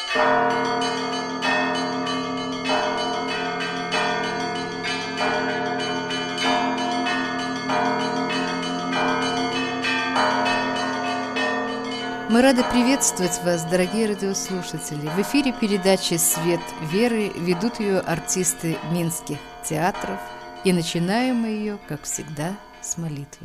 Мы рады приветствовать вас, дорогие радиослушатели. В эфире передачи «Свет веры», ведут ее артисты минских театров. И начинаем мы ее, как всегда, с молитвы.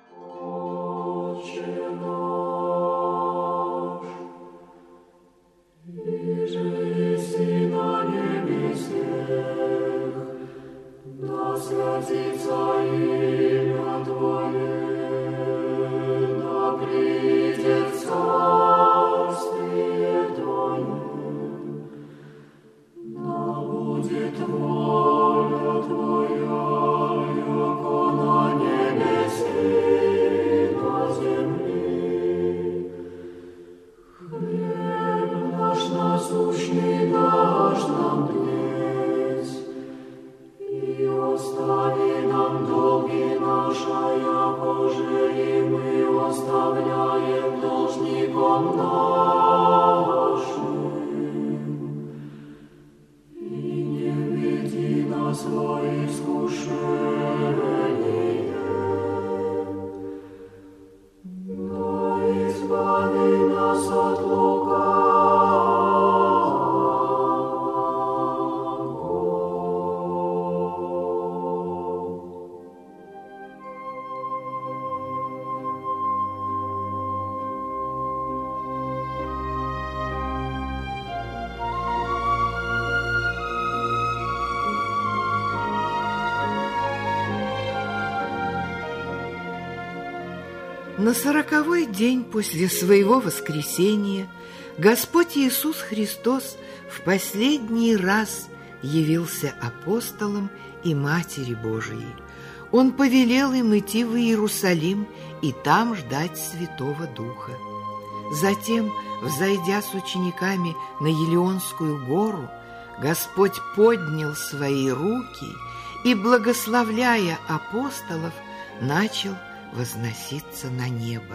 На 40-й день после своего воскресения Господь Иисус Христос в последний раз явился апостолам и Матери Божией. Он повелел им идти в Иерусалим и там ждать Святого Духа. Затем, взойдя с учениками на Елеонскую гору, Господь поднял свои руки и, благословляя апостолов, начал возноситься на небо.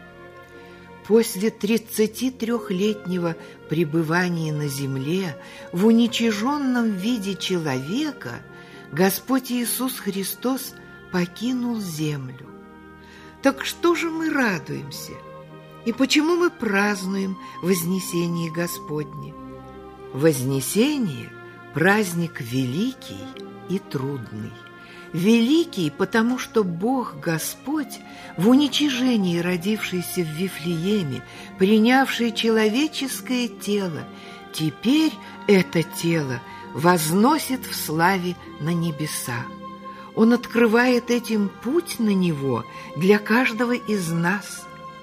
После 33-летнего пребывания на земле в уничиженном виде человека Господь Иисус Христос покинул землю. Так что же мы радуемся? И почему мы празднуем Вознесение Господне? Вознесение – праздник великий и трудный. Великий, потому что Бог Господь, в уничижении родившийся в Вифлееме, принявший человеческое тело, теперь это тело возносит в славе на небеса. Он открывает этим путь на него для каждого из нас.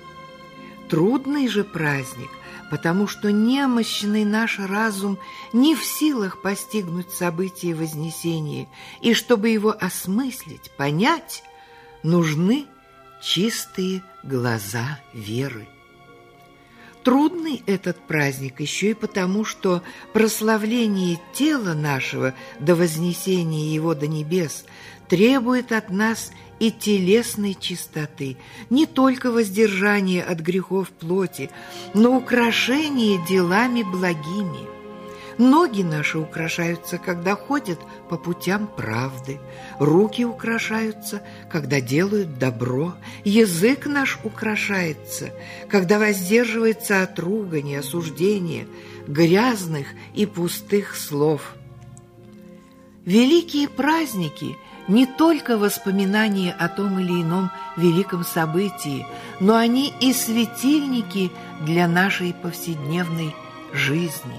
Трудный же праздник, потому что немощный наш разум не в силах постигнуть события Вознесения, и чтобы его осмыслить, понять, нужны чистые глаза веры. Трудный этот праздник еще и потому, что прославление тела нашего до вознесения его до небес требует от нас и телесной чистоты, не только воздержания от грехов плоти, но украшение делами благими. Ноги наши украшаются, когда ходят по путям правды, руки украшаются, когда делают добро, язык наш украшается, когда воздерживается от ругани, осуждения, грязных и пустых слов. Великие праздники – не только воспоминания о том или ином великом событии, но они и светильники для нашей повседневной жизни.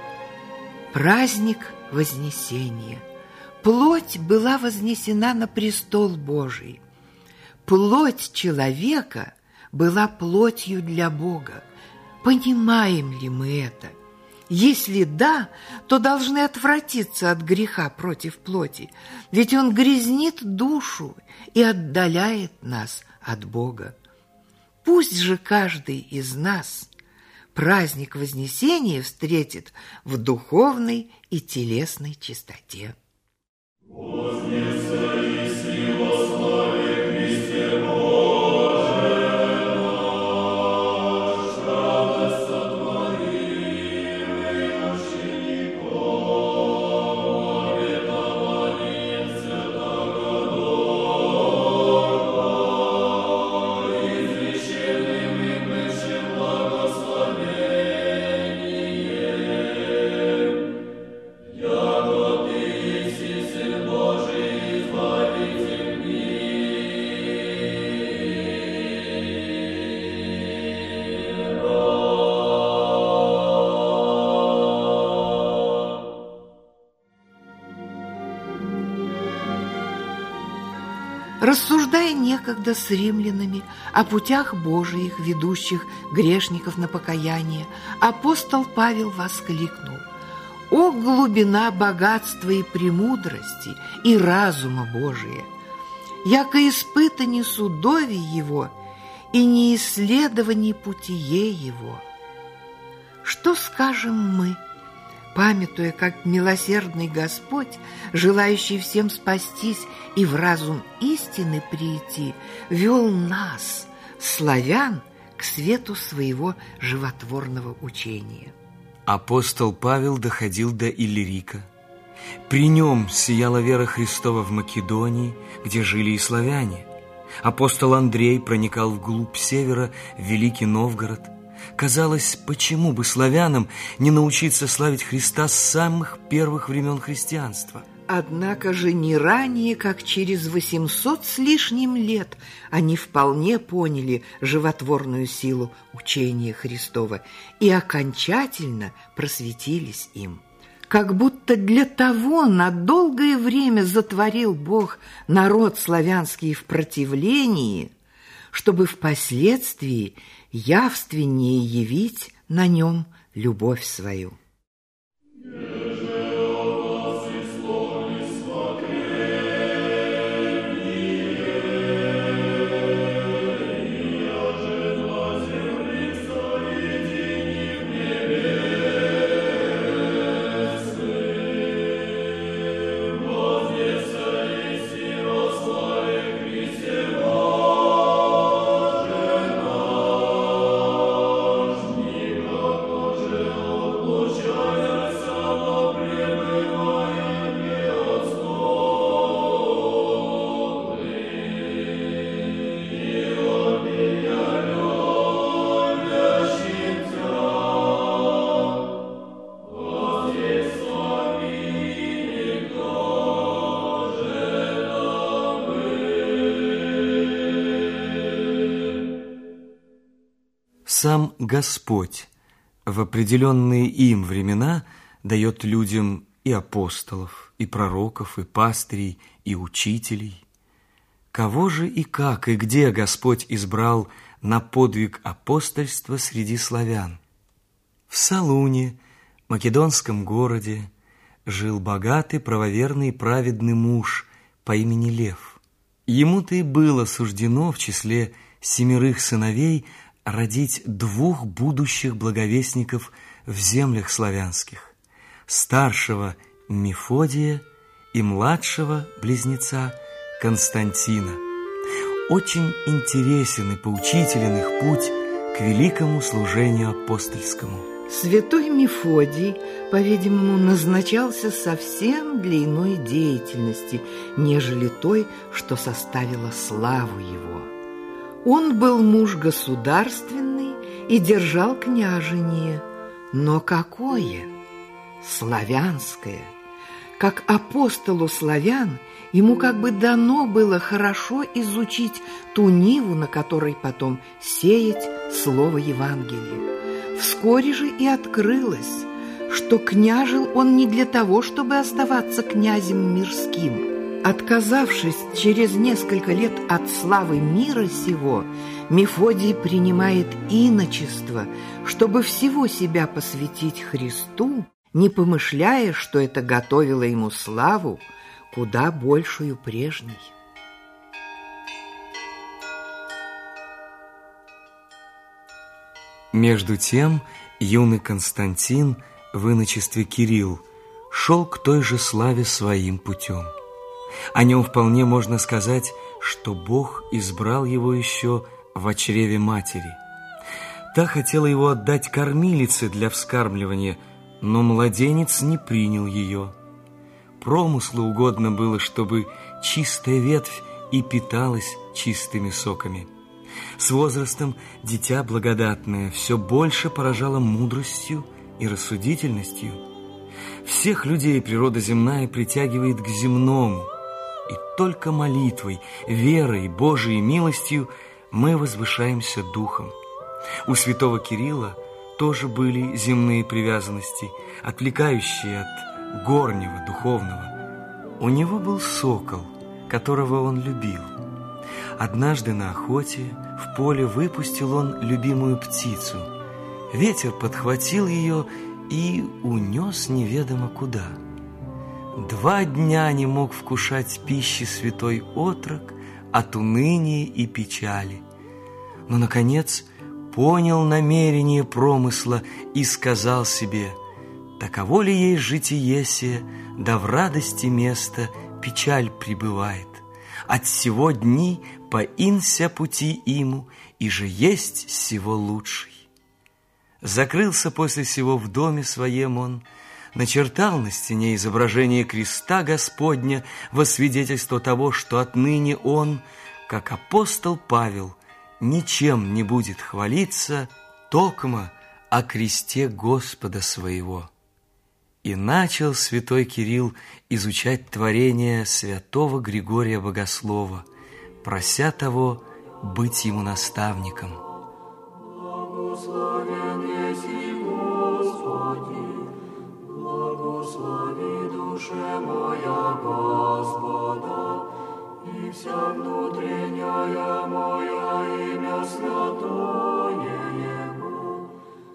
Праздник Вознесения. Плоть была вознесена на престол Божий. Плоть человека была плотью для Бога. Понимаем ли мы это? Если да, то должны отвратиться от греха против плоти, ведь он грязнит душу и отдаляет нас от Бога. Пусть же каждый из нас праздник Вознесения встретит в духовной и телесной чистоте. Рассуждая некогда с римлянами о путях Божиих, ведущих грешников на покаяние, апостол Павел воскликнул: «О глубина богатства и премудрости и разума Божия! Яко испытани судови Его и не исследовани путие Его». Что скажем мы, памятуя, как милосердный Господь, желающий всем спастись и в разум истины прийти, вел нас, славян, к свету своего животворного учения? Апостол Павел доходил до Иллирика. При нем сияла вера Христова в Македонии, где жили и славяне. Апостол Андрей проникал вглубь севера, в Великий Новгород. Казалось, почему бы славянам не научиться славить Христа с самых первых времен христианства? Однако же не ранее, как через 800 с лишним лет, они вполне поняли животворную силу учения Христова и окончательно просветились им. Как будто для того на долгое время затворил Бог народ славянский в противлении, чтобы впоследствии явственнее явить на нем любовь свою. Сам Господь в определенные им времена дает людям и апостолов, и пророков, и пастырей, и учителей. Кого же и как, и где Господь избрал на подвиг апостольства среди славян? В Салуне, македонском городе, жил богатый, правоверный и праведный муж по имени Лев. Ему-то и было суждено в числе 7 сыновей родить 2 будущих благовестников в землях славянских: старшего Мефодия и младшего близнеца Константина. Очень интересен и поучителен их путь к великому служению апостольскому. Святой Мефодий, по-видимому, назначался совсем для иной деятельности, нежели той, что составила славу его. Он был муж государственный и держал княжение, но какое? Славянское. Как апостолу славян, ему как бы дано было хорошо изучить ту ниву, на которой потом сеять слово Евангелия. Вскоре же и открылось, что княжил он не для того, чтобы оставаться князем мирским. Отказавшись через несколько лет от славы мира сего, Мефодий принимает иночество, чтобы всего себя посвятить Христу, не помышляя, что это готовило ему славу куда большую прежней. Между тем юный Константин в иночестве Кирилл шел к той же славе своим путем. О нем вполне можно сказать, что Бог избрал его еще в чреве матери. Та хотела его отдать кормилице для вскармливания, но младенец не принял ее. Промыслу угодно было, чтобы чистая ветвь и питалась чистыми соками. С возрастом дитя благодатное все больше поражало мудростью и рассудительностью. Всех людей природа земная притягивает к земному, и только молитвой, верой, Божией милостью мы возвышаемся духом. У святого Кирилла тоже были земные привязанности, отвлекающие от горнего, духовного. У него был сокол, которого он любил. Однажды на охоте в поле выпустил он любимую птицу. Ветер подхватил ее и унес неведомо куда. 2 дня не мог вкушать пищи святой отрок от уныния и печали. Но, наконец, понял намерение промысла и сказал себе: таково ли есть житие се, да в радости место печаль пребывает. От сего дни поинся пути ему, и же есть сего лучший. Закрылся после сего в доме своем он, начертал на стене изображение креста Господня во свидетельство того, что отныне он, как апостол Павел, ничем не будет хвалиться, токмо о кресте Господа своего. И начал святой Кирилл изучать творения святого Григория Богослова, прося того быть ему наставником. Благословен еси Господи, благослови душе моя Господа, и вся внутренняя моя имя святое Его.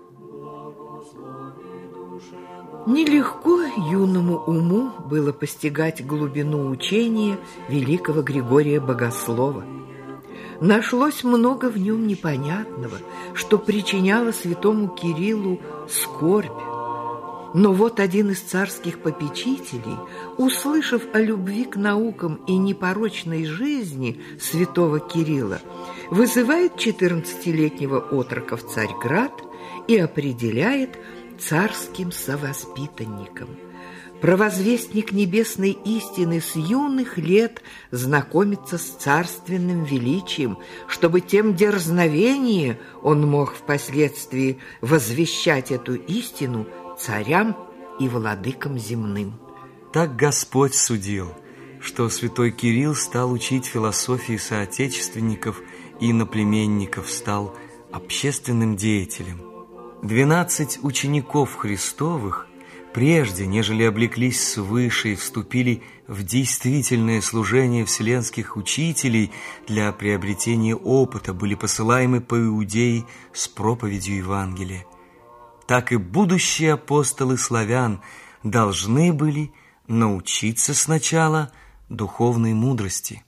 Благослови душе моя. Нелегко юному уму было постигать глубину учения великого Григория Богослова. Нашлось много в нем непонятного, что причиняло святому Кириллу скорбь. Но вот один из царских попечителей, услышав о любви к наукам и непорочной жизни святого Кирилла, вызывает 14-летнего отрока в Царьград и определяет царским совоспитанником. Провозвестник небесной истины с юных лет знакомится с царственным величием, чтобы тем дерзновение он мог впоследствии возвещать эту истину царям и владыкам земным. Так Господь судил, что святой Кирилл стал учить философии соотечественников и иноплеменников, стал общественным деятелем. 12 учеников Христовых, прежде нежели облеклись свыше и вступили в действительное служение вселенских учителей для приобретения опыта, были посылаемы по Иудее с проповедью Евангелия. Так и будущие апостолы славян должны были научиться сначала духовной мудрости.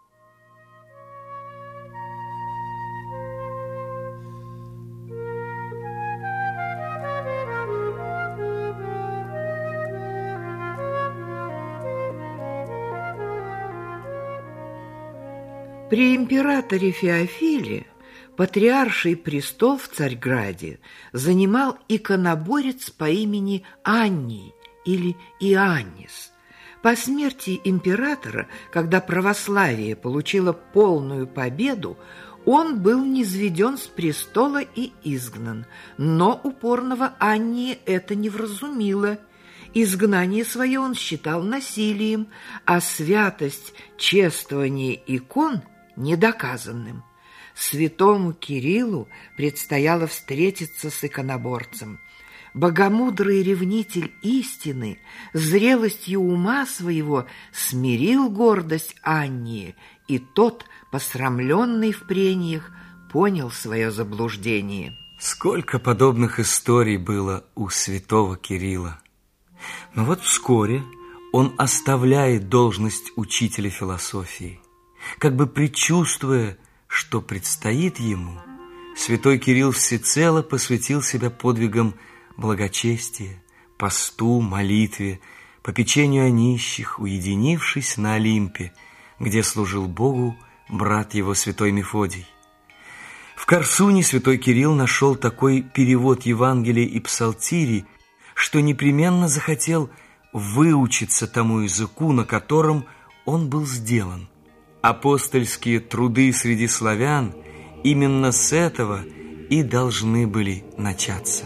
При императоре Феофиле патриарший престол в Царьграде занимал иконоборец по имени Анний или Иоаннис. По смерти императора, когда православие получило полную победу, он был низведен с престола и изгнан, но упорного Анния это не вразумило. Изгнание свое он считал насилием, а святость чествования икон – недоказанным. Святому Кириллу предстояло встретиться с иконоборцем. Богомудрый ревнитель истины зрелостью ума своего смирил гордость Аннии, и тот, посрамленный в прениях, понял свое заблуждение. Сколько подобных историй было у святого Кирилла. Но вот вскоре он оставляет должность учителя философии. Как бы предчувствуя, что предстоит ему, святой Кирилл всецело посвятил себя подвигам благочестия, посту, молитве, попечению о нищих, уединившись на Олимпе, где служил Богу брат его святой Мефодий. В Корсуне святой Кирилл нашел такой перевод Евангелия и Псалтирий, что непременно захотел выучиться тому языку, на котором он был сделан. Апостольские труды среди славян именно с этого и должны были начаться.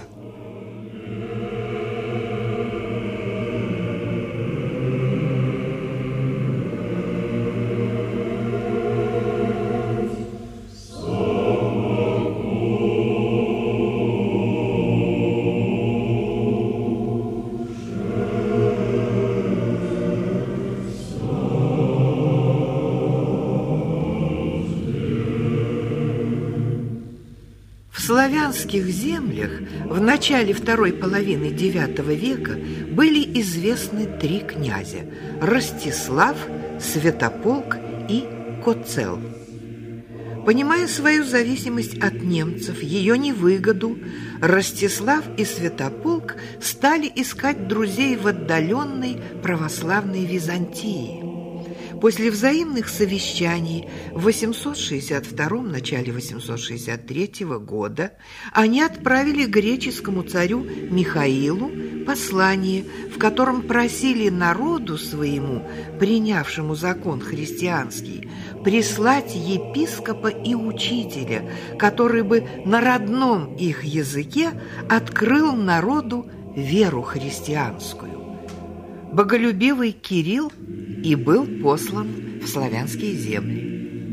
славянских землях в начале второй половины IX века были известны 3 князя – Ростислав, Святополк и Коцел. Понимая свою зависимость от немцев, ее невыгоду, Ростислав и Святополк стали искать друзей в отдаленной православной Византии. После взаимных совещаний в 862-м, начале 863 года они отправили греческому царю Михаилу послание, в котором просили народу своему, принявшему закон христианский, прислать епископа и учителя, который бы на родном их языке открыл народу веру христианскую. Боголюбивый Кирилл и был послан в славянские земли.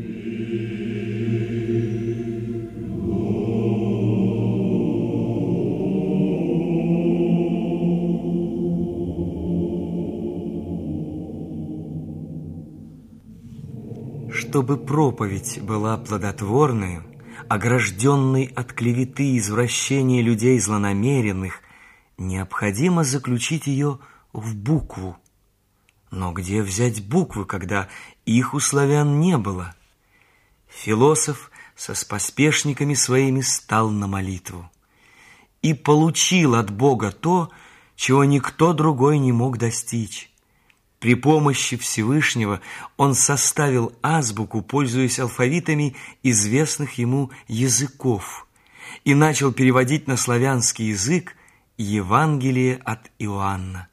Чтобы проповедь была плодотворной, огражденной от клеветы и извращения людей злонамеренных, необходимо заключить ее в букву. Но где взять буквы, когда их у славян не было? Философ со споспешниками своими стал на молитву и получил от Бога то, чего никто другой не мог достичь. При помощи Всевышнего он составил азбуку, пользуясь алфавитами известных ему языков, и начал переводить на славянский язык Евангелие от Иоанна.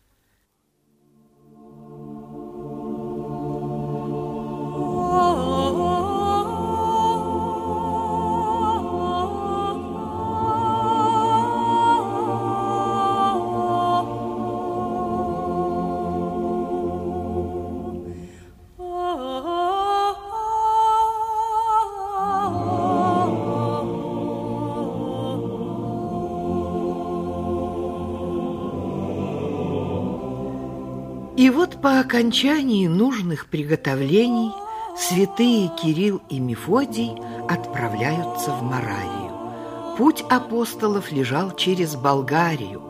И вот по окончании нужных приготовлений святые Кирилл и Мефодий отправляются в Моравию. Путь апостолов лежал через Болгарию.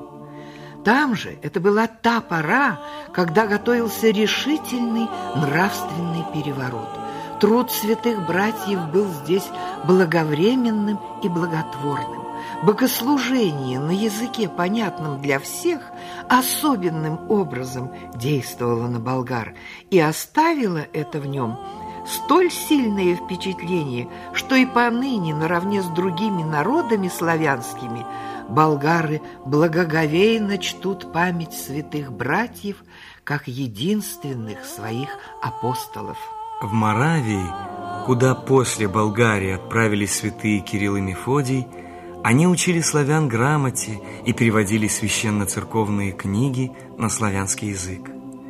Там же это была та пора, когда готовился решительный нравственный переворот. Труд святых братьев был здесь благовременным и благотворным. Богослужение на языке, понятном для всех, особенным образом действовало на болгар и оставило это в нем столь сильное впечатление, что и поныне, наравне с другими народами славянскими, болгары благоговейно чтут память святых братьев как единственных своих апостолов. В Моравии, куда после Болгарии отправились святые Кирилл и Мефодий, они учили славян грамоте и переводили священно-церковные книги на славянский язык.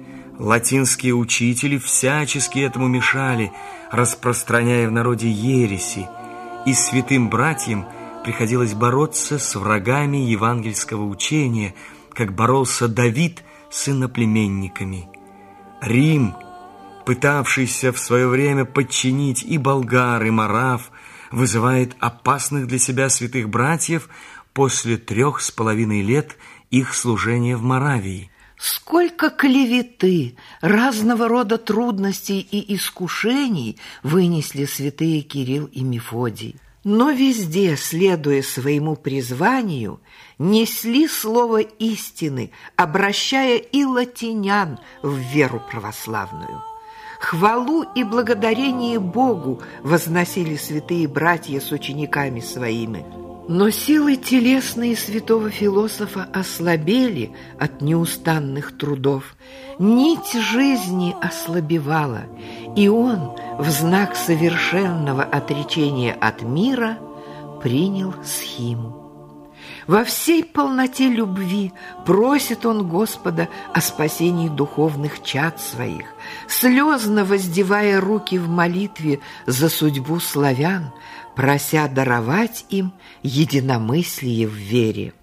Латинские учители всячески этому мешали, распространяя в народе ереси, и святым братьям приходилось бороться с врагами евангельского учения, как боролся Давид с иноплеменниками. Рим, пытавшийся в свое время подчинить и болгар, и морав, вызывает опасных для себя святых братьев после 3,5 лет их служения в Моравии. Сколько клеветы, разного рода трудностей и искушений вынесли святые Кирилл и Мефодий. Но везде, следуя своему призванию, несли слово истины, обращая и латинян в веру православную. Хвалу и благодарение Богу возносили святые братья с учениками своими. Но силы телесные святого философа ослабели от неустанных трудов. Нить жизни ослабевала, и он в знак совершенного отречения от мира принял схиму. Во всей полноте любви просит он Господа о спасении духовных чад своих, слезно воздевая руки в молитве за судьбу славян, прося даровать им единомыслие в вере.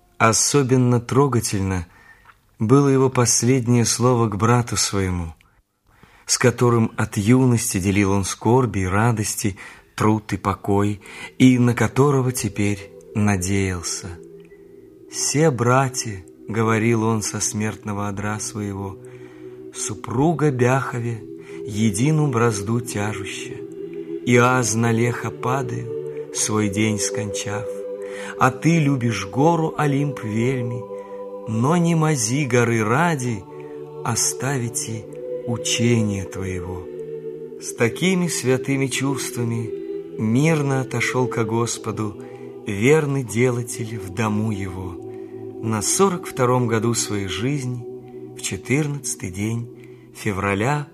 Особенно трогательно было его последнее слово к брату своему, с которым от юности делил он скорби и радости труд и покой, и на которого теперь надеялся. «Се, братья, — говорил он со смертного одра своего, — супруга Бяхове едину бразду тяжуща, и аз на леха падаю, свой день скончав, а ты любишь гору Олимп вельми, но не мази горы ради оставите учение твоего». С такими святыми чувствами мирно отошел ко Господу верный делатель в дому его на 42-м году своей жизни, в 14-й день февраля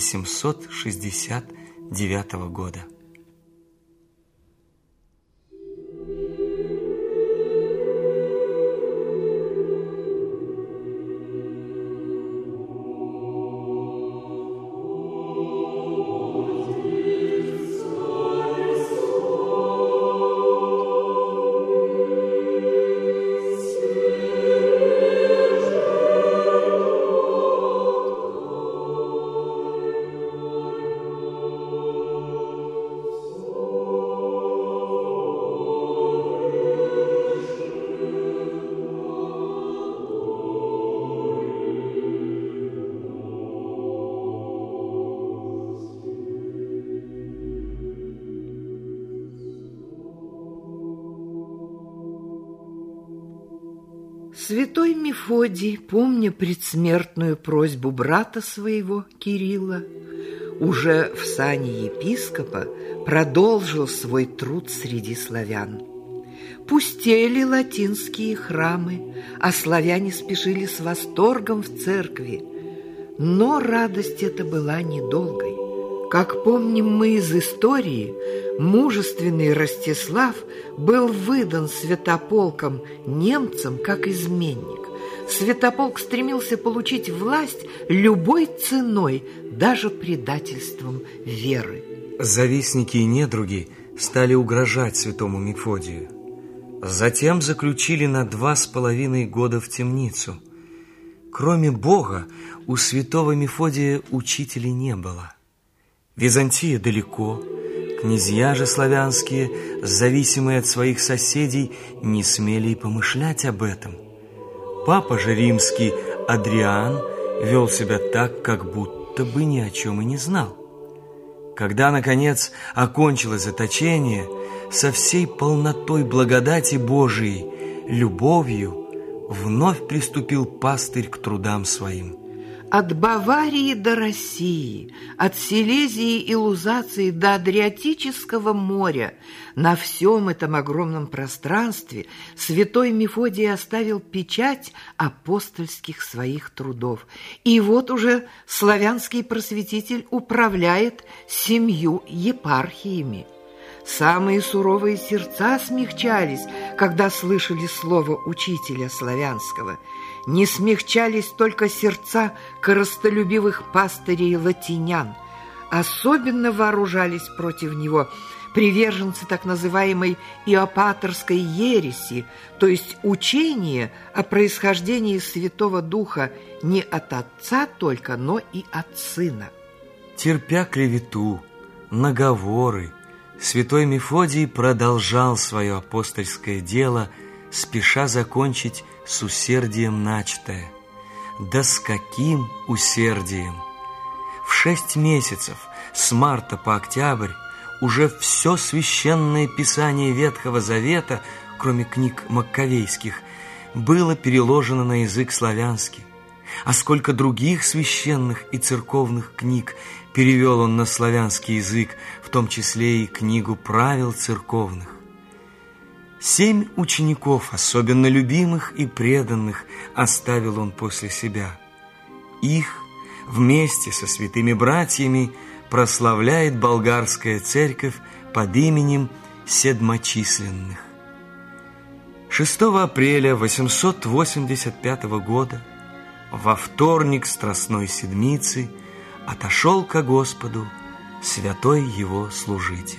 869 года. Святой Мефодий, помня предсмертную просьбу брата своего Кирилла, уже в сане епископа продолжил свой труд среди славян. Пустели латинские храмы, а славяне спешили с восторгом в церкви. Но радость эта была недолгой. Как помним мы из истории, мужественный Ростислав был выдан святополком немцам как изменник. Святополк стремился получить власть любой ценой, даже предательством веры. Завистники и недруги стали угрожать святому Мефодию. Затем заключили на 2,5 года в темницу. Кроме Бога, у святого Мефодия учителей не было. Византия далеко, князья же славянские, зависимые от своих соседей, не смели и помышлять об этом. Папа же римский Адриан вел себя так, как будто бы ни о чем и не знал. Когда, наконец, окончилось заточение, со всей полнотой благодати Божией, любовью, вновь приступил пастырь к трудам своим. От Баварии до России, от Силезии и Лузации до Адриатического моря, на всем этом огромном пространстве святой Мефодий оставил печать апостольских своих трудов. И вот уже славянский просветитель управляет 7 епархиями. Самые суровые сердца смягчались, когда слышали слово учителя славянского. Не смягчались только сердца корыстолюбивых пастырей-латинян. Особенно вооружались против него приверженцы так называемой иопаторской ереси, то есть учения о происхождении Святого Духа не от Отца только, но и от Сына. Терпя клевету, наговоры, святой Мефодий продолжал свое апостольское дело, спеша закончить с усердием начатое. Да с каким усердием! В 6 месяцев, с марта по октябрь, уже все священное писание Ветхого Завета, кроме книг маккавейских, было переложено на язык славянский. А сколько других священных и церковных книг перевел он на славянский язык, в том числе и книгу правил церковных. 7 учеников, особенно любимых и преданных, оставил он после себя. Их вместе со святыми братьями прославляет болгарская церковь под именем Седмочисленных. 6 апреля 885 года, во вторник Страстной Седмицы, отошел ко Господу святой его служитель.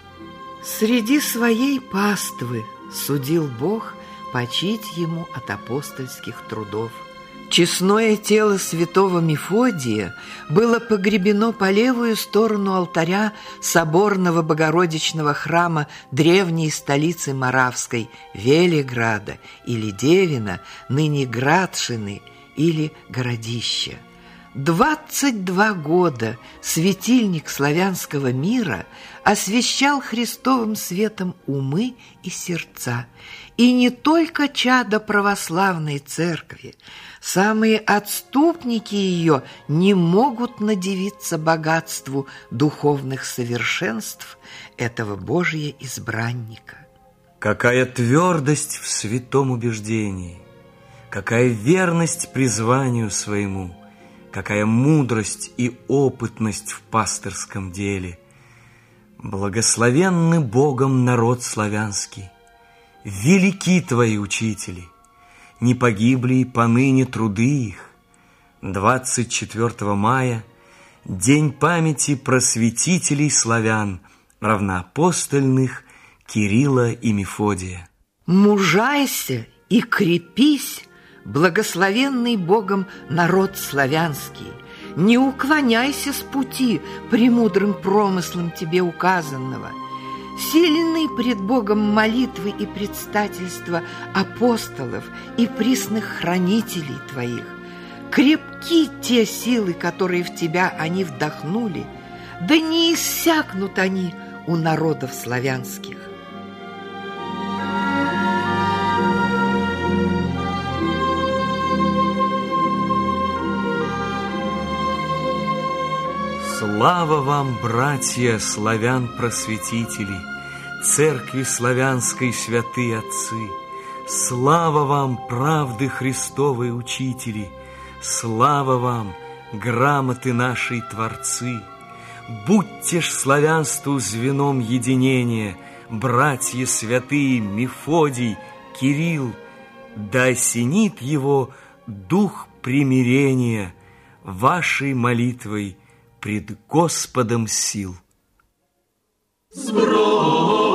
Среди своей паствы судил Бог почить ему от апостольских трудов. Честное тело святого Мефодия было погребено по левую сторону алтаря соборного Богородичного храма древней столицы Моравской, Велиграда или Девина, ныне Градшины или Городища. 22 года светильник славянского мира освещал Христовым светом умы и сердца, и не только чадо православной церкви, самые отступники ее не могут надивиться богатству духовных совершенств этого Божия избранника. Какая твердость в святом убеждении, какая верность призванию своему, какая мудрость и опытность в пастырском деле. Благословенны Богом народ славянский, велики твои учители, не погибли и поныне труды их. 24 мая – день памяти просветителей славян, равноапостольных Кирилла и Мефодия. Мужайся и крепись, благословенный Богом народ славянский, не уклоняйся с пути премудрым промыслом тебе указанного. Сильны пред Богом молитвы и предстательства апостолов и присных хранителей твоих. Крепки те силы, которые в тебя они вдохнули, да не иссякнут они у народов славянских. Слава вам, братья славян-просветители, церкви славянской святые отцы! Слава вам, правды Христовой учители! Слава вам, грамоты нашей творцы! Будьте ж славянству звеном единения, братья святые Мефодий, Кирилл, да осенит его дух примирения вашей молитвой пред Господом сил. Сбрось!